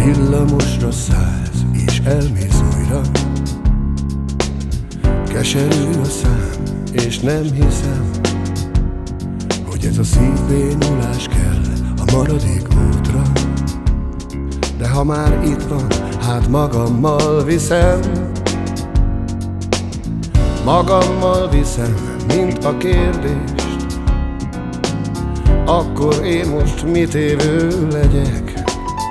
Villamosra szállsz és elmész újra. Keserű a szám, és nem hiszem, hogy ez a szívbénulás kell a maradék útra. De ha már itt van, hát magammal viszem. Magammal viszem, mint a kérdést. Akkor én most mit évő legyek?